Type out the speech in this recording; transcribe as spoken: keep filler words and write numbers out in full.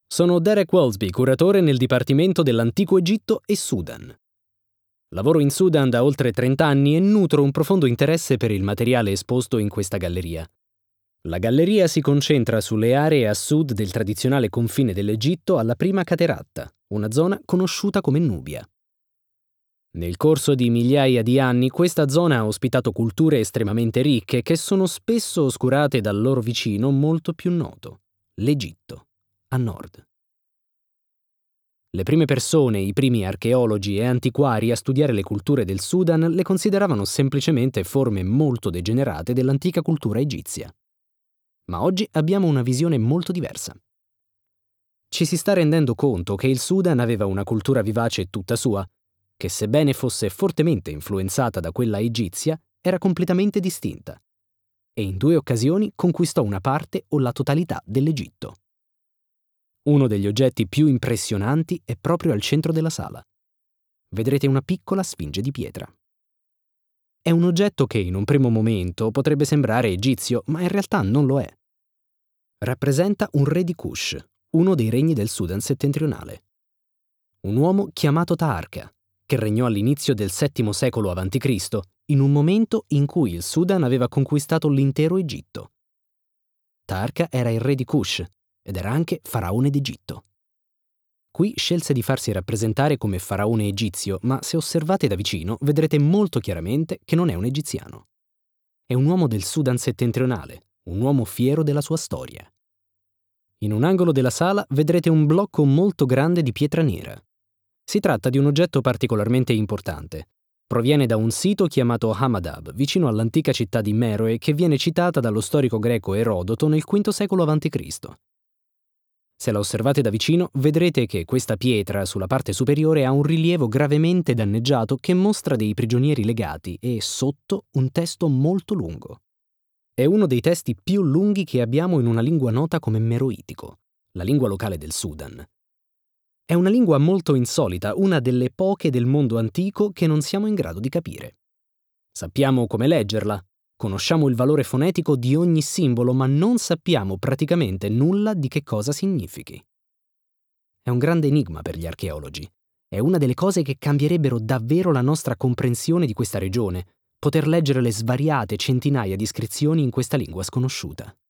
Sono Derek Walsby, curatore nel Dipartimento dell'Antico Egitto e Sudan. Lavoro in Sudan da oltre trenta anni e nutro un profondo interesse per il materiale esposto in questa galleria. La galleria si concentra sulle aree a sud del tradizionale confine dell'Egitto alla prima cateratta, una zona conosciuta come Nubia. Nel corso di migliaia di anni questa zona ha ospitato culture estremamente ricche che sono spesso oscurate dal loro vicino molto più noto, l'Egitto, a nord. Le prime persone, i primi archeologi e antiquari a studiare le culture del Sudan le consideravano semplicemente forme molto degenerate dell'antica cultura egizia. Ma oggi abbiamo una visione molto diversa. Ci si sta rendendo conto che il Sudan aveva una cultura vivace tutta sua, che sebbene fosse fortemente influenzata da quella egizia, era completamente distinta, e in due occasioni conquistò una parte o la totalità dell'Egitto. Uno degli oggetti più impressionanti è proprio al centro della sala. Vedrete una piccola sfinge di pietra. È un oggetto che in un primo momento potrebbe sembrare egizio, ma in realtà non lo è. Rappresenta un re di Kush, uno dei regni del Sudan settentrionale. Un uomo chiamato Taharqa, che regnò all'inizio del settimo secolo avanti Cristo, in un momento in cui il Sudan aveva conquistato l'intero Egitto. Taharqa era il re di Kush ed era anche faraone d'Egitto. Qui scelse di farsi rappresentare come faraone egizio, ma se osservate da vicino vedrete molto chiaramente che non è un egiziano. È un uomo del Sudan settentrionale, un uomo fiero della sua storia. In un angolo della sala vedrete un blocco molto grande di pietra nera. Si tratta di un oggetto particolarmente importante. Proviene da un sito chiamato Hamadab, vicino all'antica città di Meroe, che viene citata dallo storico greco Erodoto nel quinto secolo avanti Cristo. Se la osservate da vicino, vedrete che questa pietra sulla parte superiore ha un rilievo gravemente danneggiato che mostra dei prigionieri legati e, sotto, un testo molto lungo. È uno dei testi più lunghi che abbiamo in una lingua nota come meroitico, la lingua locale del Sudan. È una lingua molto insolita, una delle poche del mondo antico che non siamo in grado di capire. Sappiamo come leggerla, conosciamo il valore fonetico di ogni simbolo, ma non sappiamo praticamente nulla di che cosa significhi. È un grande enigma per gli archeologi. È una delle cose che cambierebbero davvero la nostra comprensione di questa regione, poter leggere le svariate centinaia di iscrizioni in questa lingua sconosciuta.